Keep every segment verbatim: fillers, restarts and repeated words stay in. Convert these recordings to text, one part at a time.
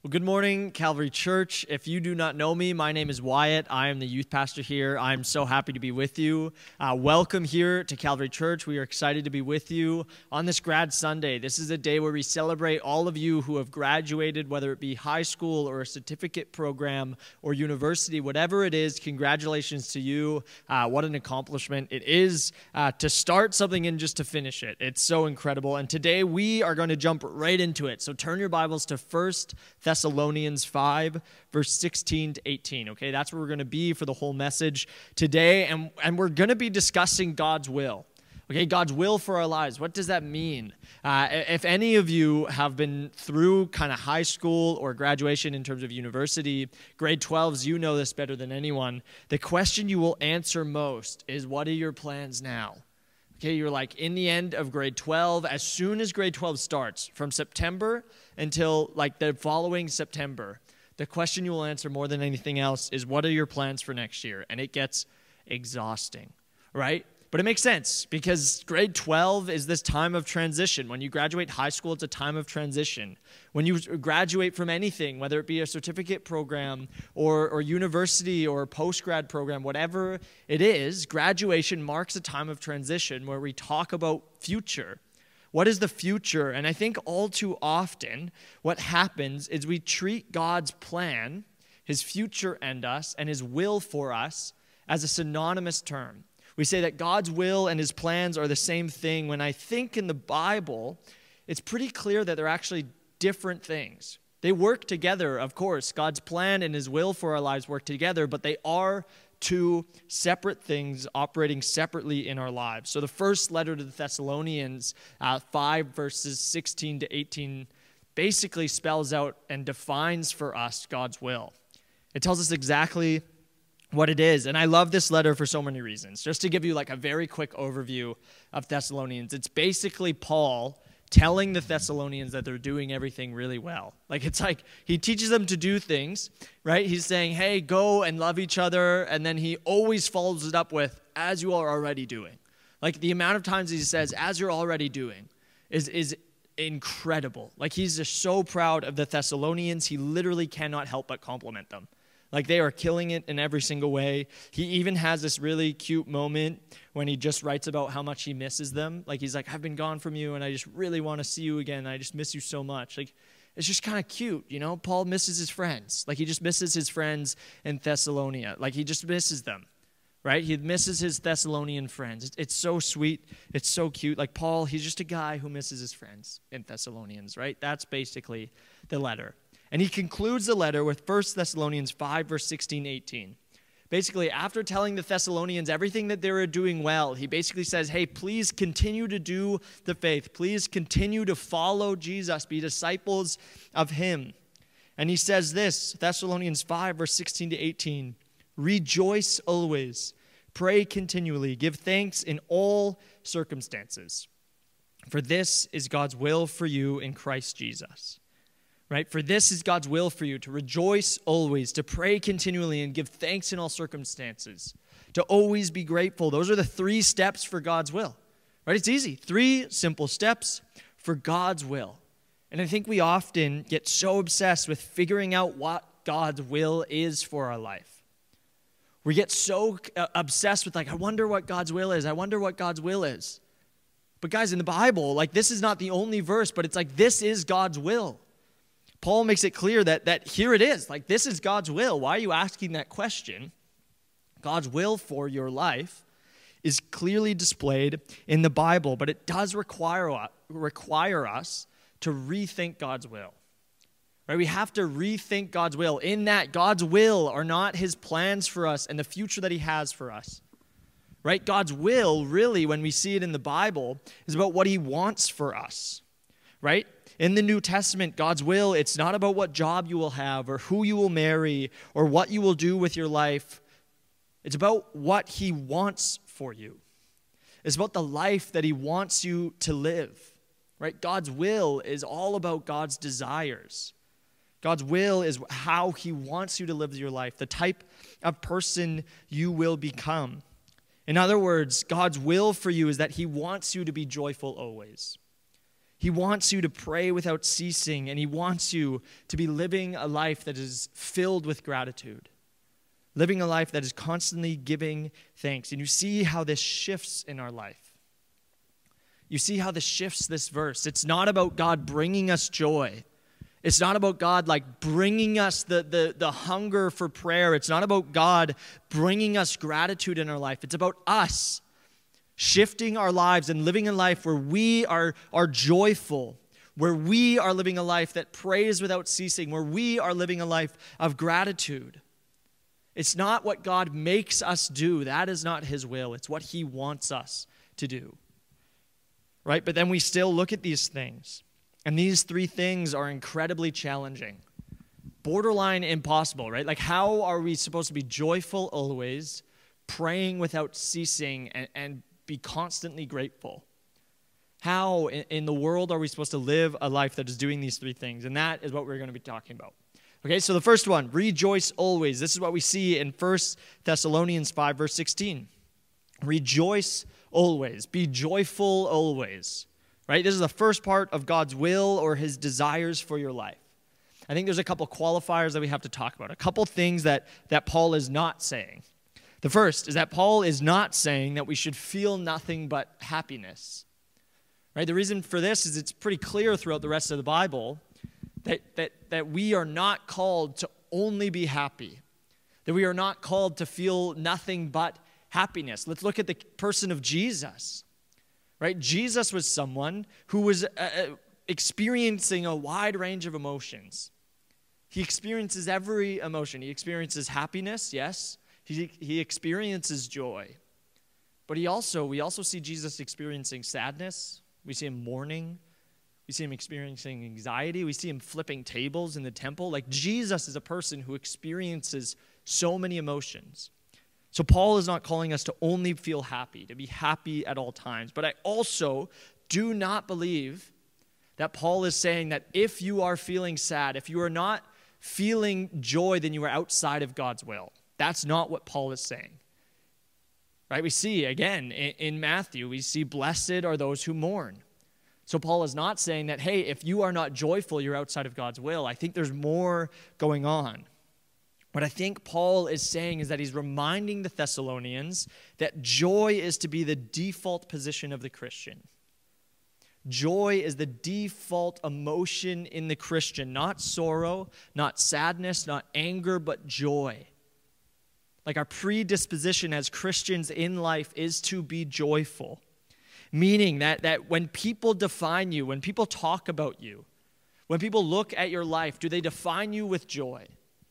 Well, good morning, Calvary Church. If you do not know me, my name is Wyatt. I am the youth pastor here. I'm so happy to be with you. Uh, welcome here to Calvary Church. We are excited to be with you on this Grad Sunday. This is a day where we celebrate all of you who have graduated, whether it be high school or a certificate program or university, whatever it is. Congratulations to you. Uh, what an accomplishment it is uh, to start something and just to finish it. It's so incredible. And today we are going to jump right into it. So turn your Bibles to First Thessalonians five, verse sixteen to eighteen, okay? That's where we're going to be for the whole message today, and, and we're going to be discussing God's will, okay? God's will for our lives. What does that mean? Uh, if any of you have been through kind of high school or graduation in terms of university, grade twelves, you know this better than anyone. The question you will answer most is, what are your plans now? Okay, you're like in the end of grade twelve, as soon as grade twelve starts, from September until like the following September, the question you will answer more than anything else is, what are your plans for next year? And it gets exhausting, right? But it makes sense because grade twelve is this time of transition. When you graduate high school, it's a time of transition. When you graduate from anything, whether it be a certificate program or, or university or post-grad program, whatever it is, graduation marks a time of transition where we talk about future. What is the future? And I think all too often what happens is we treat God's plan, his future and us, and his will for us as a synonymous term. We say that God's will and his plans are the same thing, when I think in the Bible, it's pretty clear that they're actually different things. They work together, of course. God's plan and his will for our lives work together, but they are two separate things operating separately in our lives. So the first letter to the Thessalonians, uh, five verses sixteen to eighteen, basically spells out and defines for us God's will. It tells us exactly what it is. And I love this letter for so many reasons. Just to give you like a very quick overview of Thessalonians, it's basically Paul telling the Thessalonians that they're doing everything really well. Like it's like he teaches them to do things, right? He's saying, hey, go and love each other. And then he always follows it up with, as you are already doing. Like the amount of times he says, as you're already doing, is is incredible. Like he's just so proud of the Thessalonians, he literally cannot help but compliment them. Like they are killing it in every single way. He even has this really cute moment when he just writes about how much he misses them. Like he's like, I've been gone from you and I just really want to see you again. I just miss you so much. Like it's just kind of cute, you know? Paul misses his friends. Like he just misses his friends in Thessalonica. Like he just misses them, right? He misses his Thessalonian friends. It's, it's so sweet. It's so cute. Like Paul, he's just a guy who misses his friends in Thessalonians, right? That's basically the letter. And he concludes the letter with First Thessalonians five, verse sixteen, eighteen. Basically, after telling the Thessalonians everything that they were doing well, he basically says, hey, please continue to do the faith. Please continue to follow Jesus, be disciples of him. And he says this, Thessalonians five, verse sixteen to eighteen, rejoice always, pray continually, give thanks in all circumstances. For this is God's will for you in Christ Jesus. Right? For this is God's will for you, to rejoice always, to pray continually, and give thanks in all circumstances, to always be grateful. Those are the three steps for God's will. Right? It's easy. Three simple steps for God's will. And I think we often get so obsessed with figuring out what God's will is for our life. We get so obsessed with like, I wonder what God's will is. I wonder what God's will is. But guys, in the Bible, like this is not the only verse, but it's like this is God's will. Paul makes it clear that, that here it is, like this is God's will. Why are you asking that question? God's will for your life is clearly displayed in the Bible, but it does require, require us to rethink God's will. Right? We have to rethink God's will. In that, God's will are not his plans for us and the future that he has for us. Right? God's will, really, when we see it in the Bible, is about what he wants for us. Right? In the New Testament, God's will, it's not about what job you will have or who you will marry or what you will do with your life. It's about what he wants for you. It's about the life that he wants you to live. Right? God's will is all about God's desires. God's will is how he wants you to live your life, the type of person you will become. In other words, God's will for you is that he wants you to be joyful always. He wants you to pray without ceasing, and he wants you to be living a life that is filled with gratitude, living a life that is constantly giving thanks. And you see how this shifts in our life. You see how this shifts this verse. It's not about God bringing us joy. It's not about God like bringing us the, the, the hunger for prayer. It's not about God bringing us gratitude in our life. It's about us shifting our lives and living a life where we are, are joyful, where we are living a life that prays without ceasing, where we are living a life of gratitude. It's not what God makes us do. That is not his will. It's what he wants us to do. Right? But then we still look at these things. And these three things are incredibly challenging. Borderline impossible, right? Like, how are we supposed to be joyful always, praying without ceasing, and, and be constantly grateful? How in, in the world are we supposed to live a life that is doing these three things? And that is what we're going to be talking about. Okay, so the first one, rejoice always. This is what we see in First Thessalonians five, verse sixteen. Rejoice always. Be joyful always. Right? This is the first part of God's will or his desires for your life. I think there's a couple qualifiers that we have to talk about. A couple things that, that Paul is not saying. The first is that Paul is not saying that we should feel nothing but happiness. Right? The reason for this is it's pretty clear throughout the rest of the Bible that, that, that we are not called to only be happy. That we are not called to feel nothing but happiness. Let's look at the person of Jesus. Right? Jesus was someone who was uh, experiencing a wide range of emotions. He experiences every emotion. He experiences happiness, yes. He, he experiences joy. But he also, we also see Jesus experiencing sadness. We see him mourning. We see him experiencing anxiety. We see him flipping tables in the temple. Like, Jesus is a person who experiences so many emotions. So Paul is not calling us to only feel happy, to be happy at all times. But I also do not believe that Paul is saying that if you are feeling sad, if you are not feeling joy, then you are outside of God's will. That's not what Paul is saying. Right? We see, again, in, in Matthew, we see blessed are those who mourn. So Paul is not saying that, hey, if you are not joyful, you're outside of God's will. I think there's more going on. What I think Paul is saying is that he's reminding the Thessalonians that joy is to be the default position of the Christian. Joy is the default emotion in the Christian, not sorrow, not sadness, not anger, but joy. Like, our predisposition as Christians in life is to be joyful, meaning that, that when people define you, when people talk about you, when people look at your life, do they define you with joy?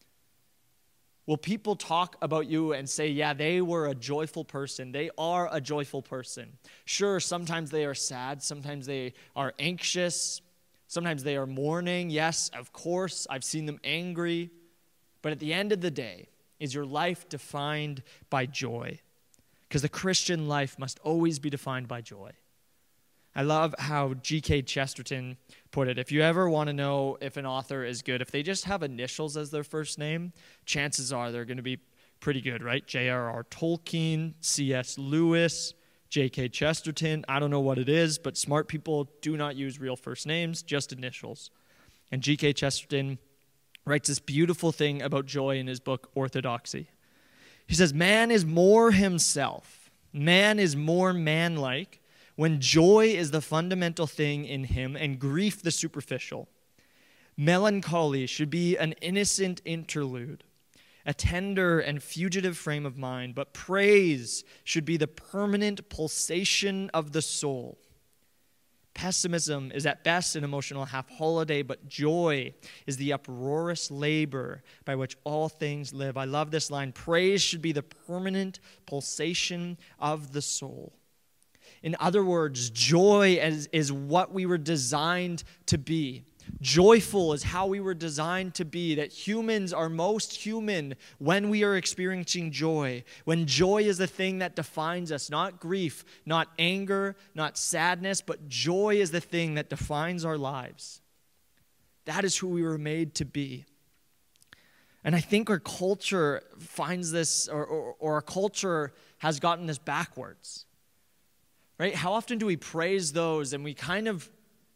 Will people talk about you and say, yeah, they were a joyful person. They are a joyful person. Sure, sometimes they are sad. Sometimes they are anxious. Sometimes they are mourning. Yes, of course, I've seen them angry. But at the end of the day, is your life defined by joy? Because the Christian life must always be defined by joy. I love how G K Chesterton put it. If you ever want to know if an author is good, if they just have initials as their first name, chances are they're going to be pretty good, right? J R R Tolkien, C S Lewis, G K Chesterton. I don't know what it is, but smart people do not use real first names, just initials. And G K Chesterton writes this beautiful thing about joy in his book, Orthodoxy. He says, man is more himself. Man is more man-like when joy is the fundamental thing in him and grief the superficial. Melancholy should be an innocent interlude, a tender and fugitive frame of mind, but praise should be the permanent pulsation of the soul. Pessimism is at best an emotional half-holiday, but joy is the uproarious labor by which all things live. I love this line. Praise should be the permanent pulsation of the soul. In other words, joy is, is what we were designed to be. Joyful is how we were designed to be, that humans are most human when we are experiencing joy. When joy is the thing that defines us, not grief, not anger, not sadness, but joy is the thing that defines our lives. That is who we were made to be. And I think our culture finds this, or, or, or our culture has gotten this backwards. Right? How often do we praise those and we kind of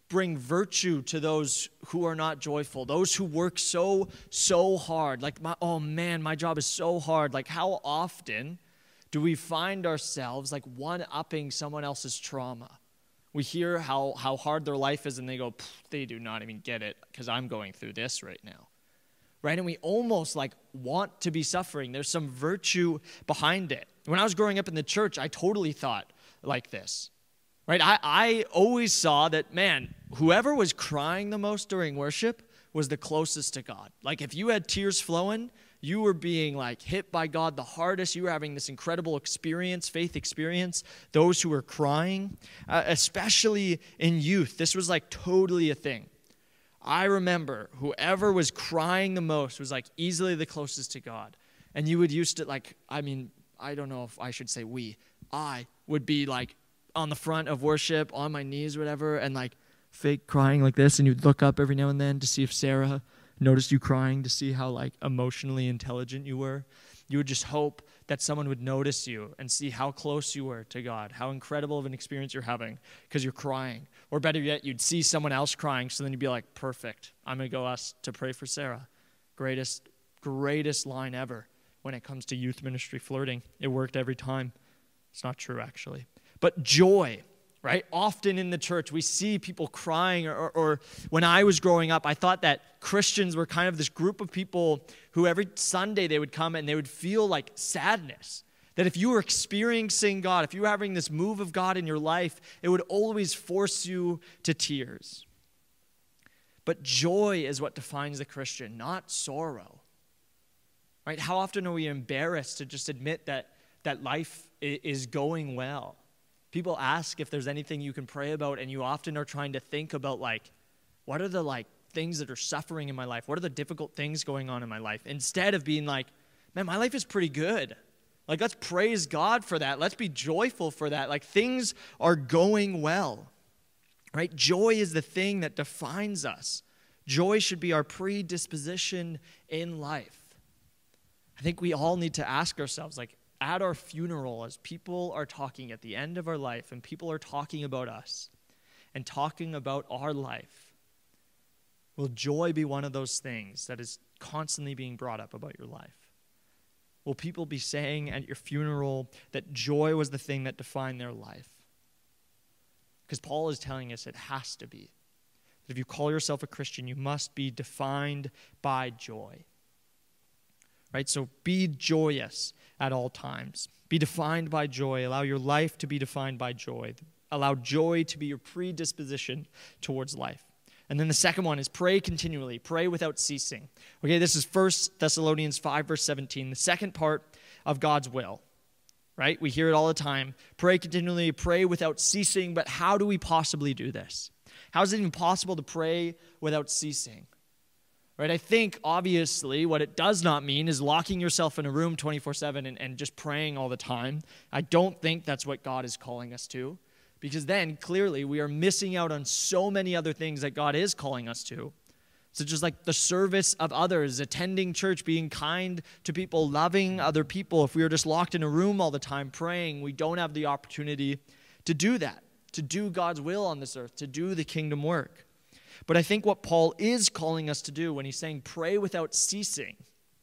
bring virtue to those who are not joyful, those who work so, so hard. Like, my, oh man, my job is so hard. Like, how often do we find ourselves like one-upping someone else's trauma? We hear how, how hard their life is and they go, they do not even get it because I'm going through this right now. Right? And we almost like want to be suffering. There's some virtue behind it. When I was growing up in the church, I totally thought like this. Right? I, I always saw that, man, whoever was crying the most during worship was the closest to God. Like if you had tears flowing, you were being like hit by God the hardest. You were having this incredible experience, faith experience. Those who were crying, uh, especially in youth, this was like totally a thing. I remember whoever was crying the most was like easily the closest to God. And you would used to like, I mean, I don't know if I should say we, I would be like on the front of worship, on my knees or whatever, and like fake crying like this. And you'd look up every now and then to see if Sarah noticed you crying, to see how like emotionally intelligent you were. You would just hope that someone would notice you and see how close you were to God, how incredible of an experience you're having because you're crying. Or better yet, you'd see someone else crying, so then you'd be like, perfect, I'm going to go ask to pray for Sarah. Greatest, greatest line ever when it comes to youth ministry flirting. It worked every time. It's not true, actually. But joy. Right? Often in the church, we see people crying, or, or, or when I was growing up, I thought that Christians were kind of this group of people who every Sunday they would come and they would feel like sadness. That if you were experiencing God, if you were having this move of God in your life, it would always force you to tears. But joy is what defines the Christian, not sorrow. Right? How often are we embarrassed to just admit that, that life is going well? People ask if there's anything you can pray about, and you often are trying to think about, like, what are the, like, things that are suffering in my life? What are the difficult things going on in my life? Instead of being like, man, my life is pretty good. Like, let's praise God for that. Let's be joyful for that. Like, things are going well, right? Joy is the thing that defines us. Joy should be our predisposition in life. I think we all need to ask ourselves, like, at our funeral, as people are talking at the end of our life and people are talking about us and talking about our life, will joy be one of those things that is constantly being brought up about your life? Will people be saying at your funeral that joy was the thing that defined their life? Because Paul is telling us it has to be. That if you call yourself a Christian, you must be defined by joy. Right? So be joyous at all times. Be defined by joy. Allow your life to be defined by joy. Allow joy to be your predisposition towards life. And then the second one is pray continually. Pray without ceasing. Okay, this is First Thessalonians five, verse seventeen. The second part of God's will. Right? We hear it all the time. Pray continually, pray without ceasing. But how do we possibly do this? How is it even possible to pray without ceasing? Right, I think, obviously, what it does not mean is locking yourself in a room twenty-four seven and, and just praying all the time. I don't think that's what God is calling us to, because then, clearly, we are missing out on so many other things that God is calling us to, such as like the service of others, attending church, being kind to people, loving other people. If we are just locked in a room all the time praying, we don't have the opportunity to do that, to do God's will on this earth, to do the kingdom work. But I think what Paul is calling us to do when he's saying pray without ceasing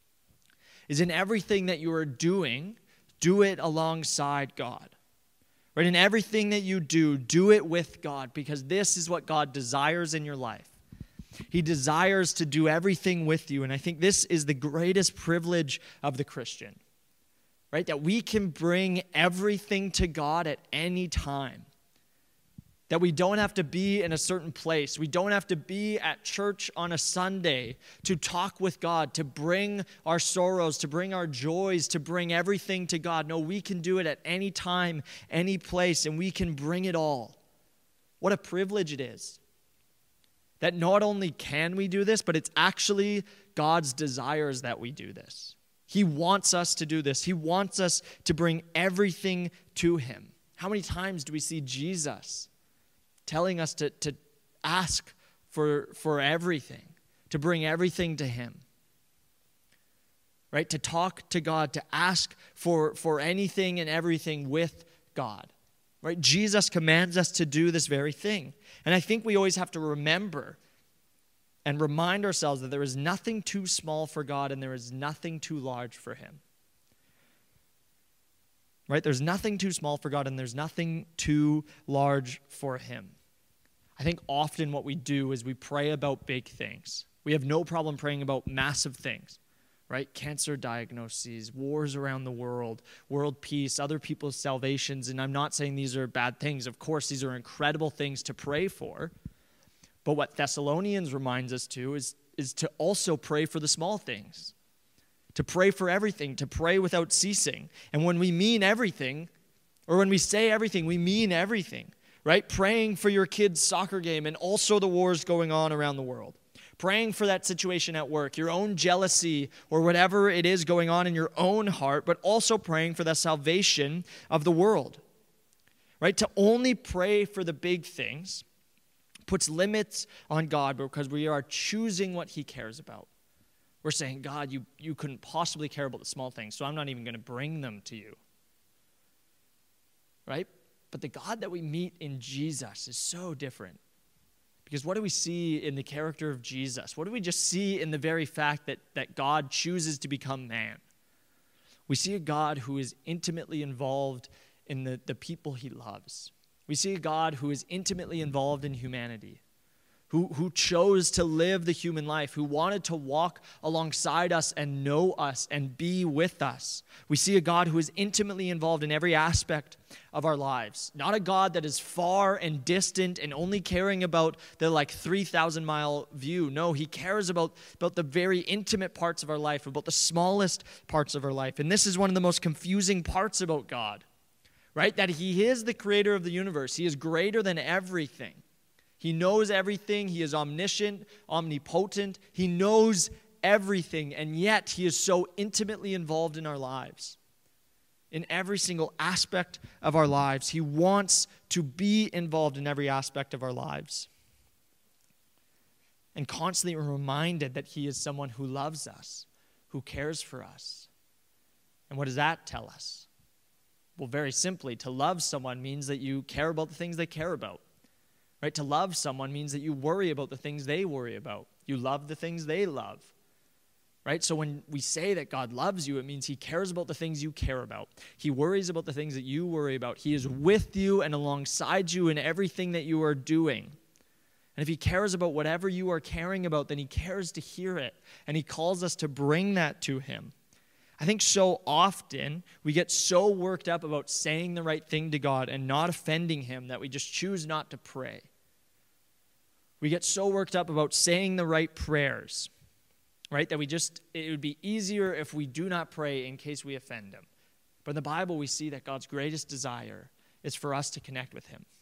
is in everything that you are doing, do it alongside God. Right? In everything that you do, do it with God, because this is what God desires in your life. He desires to do everything with you, and I think this is the greatest privilege of the Christian. Right? That we can bring everything to God at any time. That we don't have to be in a certain place. We don't have to be at church on a Sunday to talk with God, to bring our sorrows, to bring our joys, to bring everything to God. No, we can do it at any time, any place, and we can bring it all. What a privilege it is. That not only can we do this, but it's actually God's desires that we do this. He wants us to do this. He wants us to bring everything to Him. How many times do we see Jesus telling us to, to ask for, for everything, to bring everything to Him, right? To talk to God, to ask for, for anything and everything with God. right? Jesus commands us to do this very thing. And I think we always have to remember and remind ourselves that there is nothing too small for God and there is nothing too large for him. Right? There's nothing too small for God and there's nothing too large for him. I think often what we do is we pray about big things. We have no problem praying about massive things, right? Cancer diagnoses, wars around the world, world peace, other people's salvations. And I'm not saying these are bad things. Of course, these are incredible things to pray for. But what Thessalonians reminds us to is, is to also pray for the small things. To pray for everything, to pray without ceasing. And when we mean everything, or when we say everything, we mean everything, right? Praying for your kid's soccer game and also the wars going on around the world. Praying for that situation at work, your own jealousy or whatever it is going on in your own heart, but also praying for the salvation of the world, right? To only pray for the big things puts limits on God because we are choosing what he cares about. We're saying, God, you, you couldn't possibly care about the small things, so I'm not even going to bring them to you. Right? But the God that we meet in Jesus is so different. Because what do we see in the character of Jesus? What do we just see in the very fact that, that God chooses to become man? We see a God who is intimately involved in the, the people he loves. We see a God who is intimately involved in humanity. Who, who chose to live the human life, who wanted to walk alongside us and know us and be with us. We see a God who is intimately involved in every aspect of our lives. Not a God that is far and distant and only caring about the like three thousand mile view. No, he cares about, about the very intimate parts of our life, about the smallest parts of our life. And this is one of the most confusing parts about God, right? That he is the creator of the universe. He is greater than everything. He knows everything. He is omniscient, omnipotent. He knows everything, and yet he is so intimately involved in our lives. In every single aspect of our lives. He wants to be involved in every aspect of our lives. And constantly reminded that he is someone who loves us, who cares for us. And what does that tell us? Well, very simply, to love someone means that you care about the things they care about. Right? To love someone means that you worry about the things they worry about. You love the things they love. Right? So when we say that God loves you, it means he cares about the things you care about. He worries about the things that you worry about. He is with you and alongside you in everything that you are doing. And if he cares about whatever you are caring about, then he cares to hear it. And he calls us to bring that to him. I think so often we get so worked up about saying the right thing to God and not offending him that we just choose not to pray. We get so worked up about saying the right prayers, right, that we just, it would be easier if we do not pray in case we offend him. But in the Bible, we see that God's greatest desire is for us to connect with him.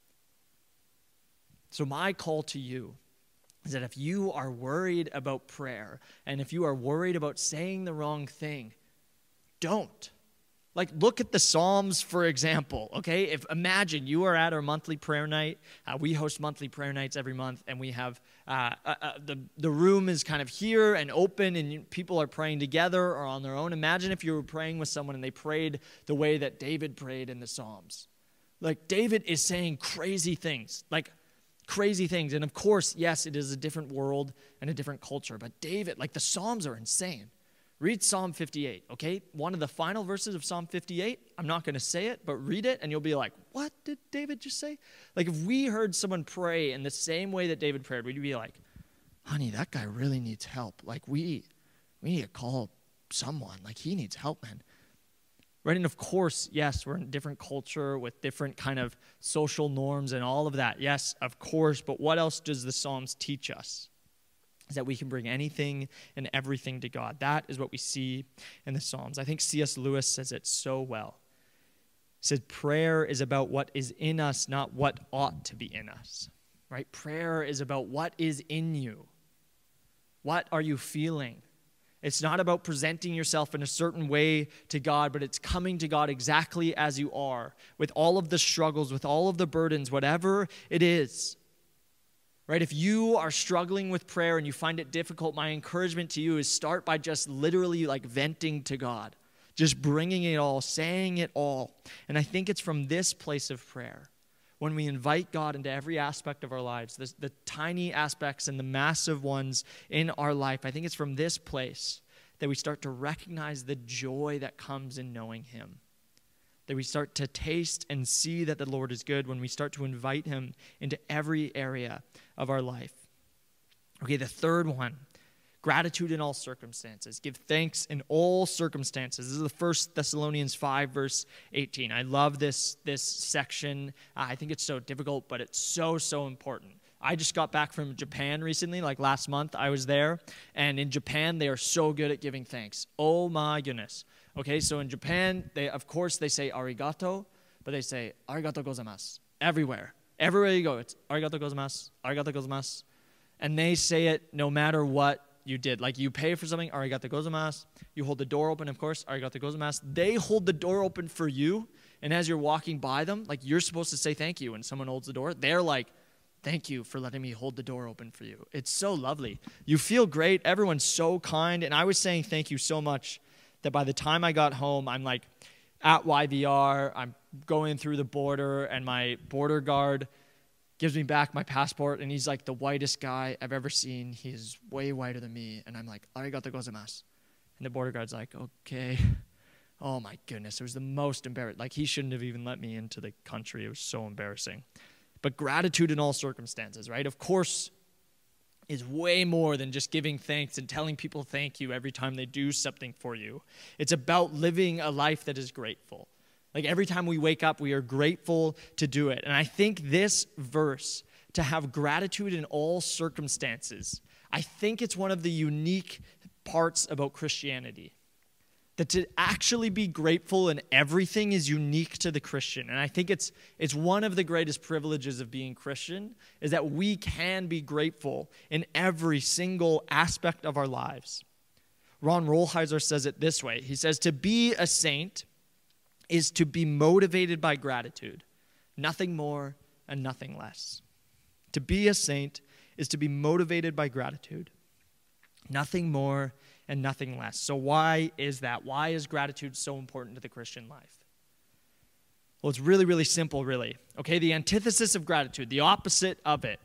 So my call to you is that if you are worried about prayer and if you are worried about saying the wrong thing, don't. Like, look at the Psalms, for example, okay? If imagine you are at our monthly prayer night. Uh, we host monthly prayer nights every month, and we have, uh, uh, uh, the, the room is kind of here and open, and you, people are praying together or on their own. Imagine if you were praying with someone and they prayed the way that David prayed in the Psalms. Like, David is saying crazy things, like crazy things. And of course, yes, it is a different world and a different culture, but David, like the Psalms are insane. Read Psalm fifty-eight, okay? One of the final verses of Psalm fifty-eight. I'm not going to say it, but read it, and you'll be like, what did David just say? Like, if we heard someone pray in the same way that David prayed, we'd be like, honey, that guy really needs help. Like, we, we need to call someone. Like, he needs help, man. Right? And of course, yes, we're in a different culture with different kind of social norms and all of that. Yes, of course. But what else does the Psalms teach us? Is that we can bring anything and everything to God. That is what we see in the Psalms. I think C S Lewis says it so well. He said, prayer is about what is in us, not what ought to be in us. Right? Prayer is about what is in you. What are you feeling? It's not about presenting yourself in a certain way to God, but it's coming to God exactly as you are, with all of the struggles, with all of the burdens, whatever it is. Right? If you are struggling with prayer and you find it difficult, my encouragement to you is start by just literally like venting to God. just bringing it all, saying it all. And I think it's from this place of prayer, when we invite God into every aspect of our lives, the, the tiny aspects and the massive ones in our life, I think it's from this place that we start to recognize the joy that comes in knowing him. That we start to taste and see that the Lord is good when we start to invite him into every area of our life. Okay, the third one, gratitude in all circumstances. Give thanks in all circumstances. This is the First Thessalonians five, verse eighteen. I love this, this section. Uh, I think it's so difficult, but it's so, so important. I just got back from Japan recently, like last month I was there. And in Japan, they are so good at giving thanks. Oh my goodness. Okay, so in Japan, they of course they say arigato, but they say arigato gozaimasu everywhere. Everywhere you go, it's arigato gozaimasu, arigato gozaimasu. And they say it no matter what you did. Like you pay for something, arigato gozaimasu. You hold the door open, of course, arigato gozaimasu. They hold the door open for you, and as you're walking by them, like you're supposed to say thank you when someone holds the door. They're like, thank you for letting me hold the door open for you. It's so lovely. You feel great. Everyone's so kind. And I was saying thank you so much that by the time I got home, I'm like at Y V R, I'm going through the border, and my border guard gives me back my passport, and he's like the whitest guy I've ever seen. He's way whiter than me, and I'm like, arigato gozaimasu. And the border guard's like, okay. Oh my goodness, it was the most embarrassing. Like he shouldn't have even let me into the country. It was so embarrassing. But gratitude in all circumstances, right? Of course, is way more than just giving thanks and telling people thank you every time they do something for you. It's about living a life that is grateful. Like every time we wake up, we are grateful to do it. And I think this verse, to have gratitude in all circumstances, I think it's one of the unique parts about Christianity. That to actually be grateful in everything is unique to the Christian. And I think it's it's one of the greatest privileges of being Christian, is that we can be grateful in every single aspect of our lives. Ron Rolheiser says it this way. He says, to be a saint is to be motivated by gratitude, nothing more and nothing less. To be a saint is to be motivated by gratitude, nothing more and nothing less. So why is that? Why is gratitude so important to the Christian life? Well, it's really, really simple, really. Okay, the antithesis of gratitude, the opposite of it,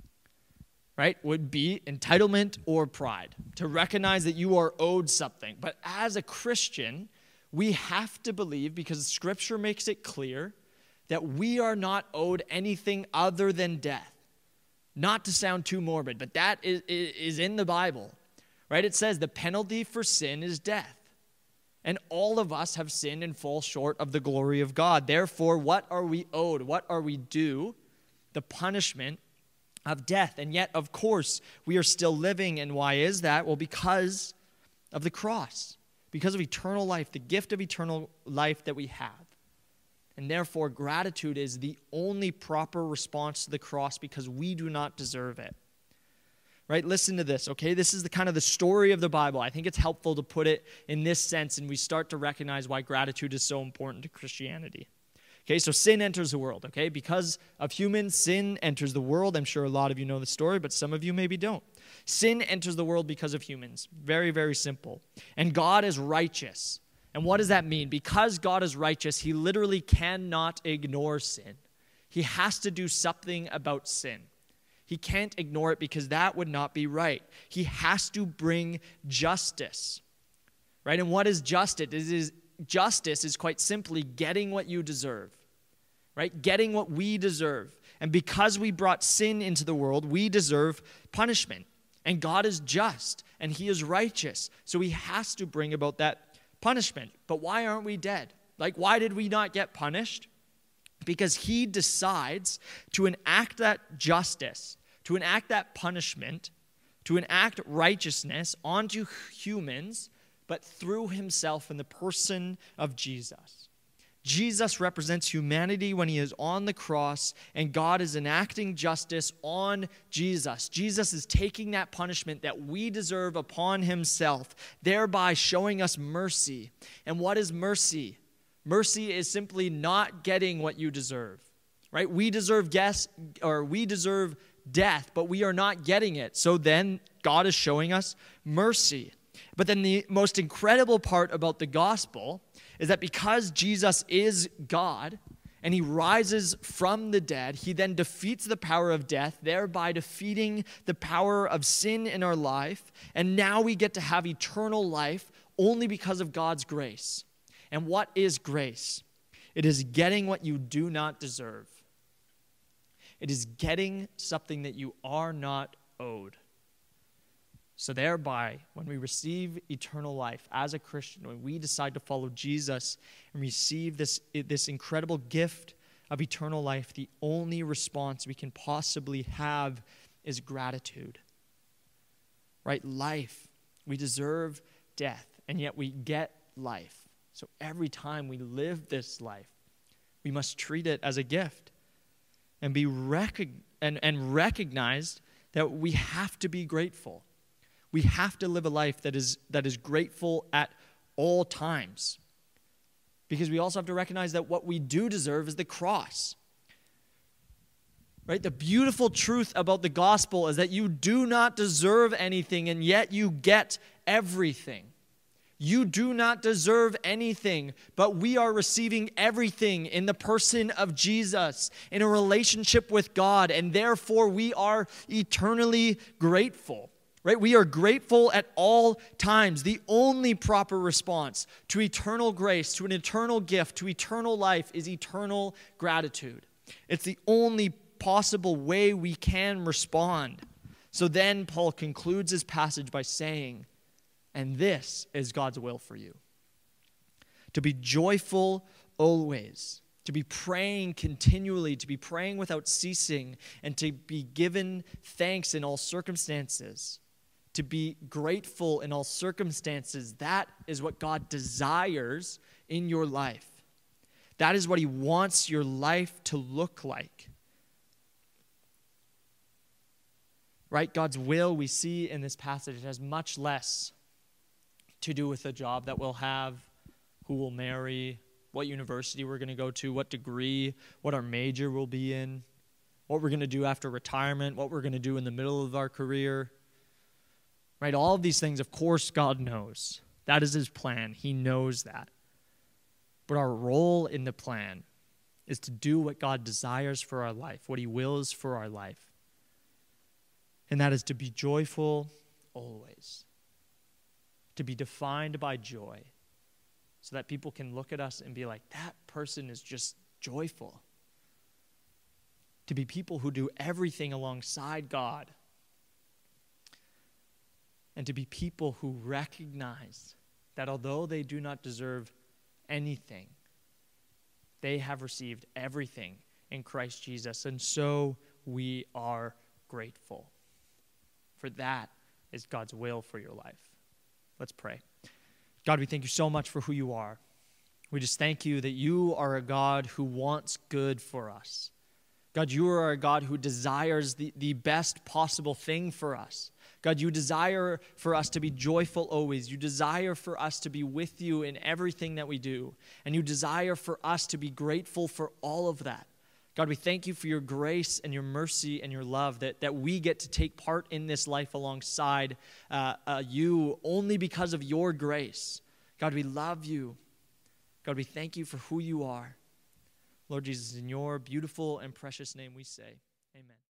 right, would be entitlement or pride, to recognize that you are owed something. But as a Christian, we have to believe, because Scripture makes it clear, that we are not owed anything other than death. Not to sound too morbid, but that is, is in the Bible, right? It says the penalty for sin is death. And all of us have sinned and fall short of the glory of God. Therefore, what are we owed? What are we due? The punishment of death. And yet, of course, we are still living. And why is that? Well, because of the cross. Because of eternal life, the gift of eternal life that we have. And therefore, gratitude is the only proper response to the cross, because we do not deserve it. Right? Listen to this, okay? This is the kind of the story of the Bible. I think it's helpful to put it in this sense, and we start to recognize why gratitude is so important to Christianity. Okay, so sin enters the world, okay? Because of humans, sin enters the world. I'm sure a lot of you know the story, but some of you maybe don't. Sin enters the world because of humans. Very, very simple. And God is righteous. And what does that mean? Because God is righteous, he literally cannot ignore sin. He has to do something about sin. He can't ignore it, because that would not be right. He has to bring justice, right? And what is justice? It is, justice is quite simply getting what you deserve, right? Getting what we deserve. And because we brought sin into the world, we deserve punishment. And God is just, and he is righteous. So he has to bring about that punishment. But why aren't we dead? Like, why did we not get punished? Because he decides to enact that justice, to enact that punishment, to enact righteousness onto humans, but through himself in the person of Jesus. Jesus represents humanity when he is on the cross, and God is enacting justice on Jesus. Jesus is taking that punishment that we deserve upon himself, thereby showing us mercy. And what is mercy? Mercy is simply not getting what you deserve, right? We deserve guess, or we deserve death, but we are not getting it. So then God is showing us mercy. But then the most incredible part about the gospel is that because Jesus is God and he rises from the dead, he then defeats the power of death, thereby defeating the power of sin in our life. And now we get to have eternal life only because of God's grace. And what is grace? It is getting what you do not deserve. It is getting something that you are not owed. So thereby, when we receive eternal life as a Christian, when we decide to follow Jesus and receive this, this incredible gift of eternal life, the only response we can possibly have is gratitude. Right? Life. We deserve death, and yet we get life. So every time we live this life, we must treat it as a gift and be recog- and, and recognized that we have to be grateful. We have to live a life that is that is grateful at all times. Because we also have to recognize that what we do deserve is the cross. Right? The beautiful truth about the gospel is that you do not deserve anything, and yet you get everything. You do not deserve anything, but we are receiving everything in the person of Jesus, in a relationship with God, and therefore we are eternally grateful. Right? We are grateful at all times. The only proper response to eternal grace, to an eternal gift, to eternal life is eternal gratitude. It's the only possible way we can respond. So then Paul concludes his passage by saying, and this is God's will for you. To be joyful always, to be praying continually, to be praying without ceasing, and to be given thanks in all circumstances. To be grateful in all circumstances. That is what God desires in your life. That is what he wants your life to look like. Right? God's will we see in this passage has much less to do with the job that we'll have, who we'll marry, what university we're going to go to, what degree, what our major will be in, what we're going to do after retirement, what we're going to do in the middle of our career. Right? All of these things, of course, God knows. That is his plan. He knows that. But our role in the plan is to do what God desires for our life, what he wills for our life. And that is to be joyful always. To be defined by joy. So that people can look at us and be like, that person is just joyful. To be people who do everything alongside God. And to be people who recognize that although they do not deserve anything, they have received everything in Christ Jesus. And so we are grateful. For that is God's will for your life. Let's pray. God, we thank you so much for who you are. We just thank you that you are a God who wants good for us. God, you are a God who desires the, the best possible thing for us. God, you desire for us to be joyful always. You desire for us to be with you in everything that we do. And you desire for us to be grateful for all of that. God, we thank you for your grace and your mercy and your love, that, that we get to take part in this life alongside uh, uh, you only because of your grace. God, we love you. God, we thank you for who you are. Lord Jesus, in your beautiful and precious name we say, amen.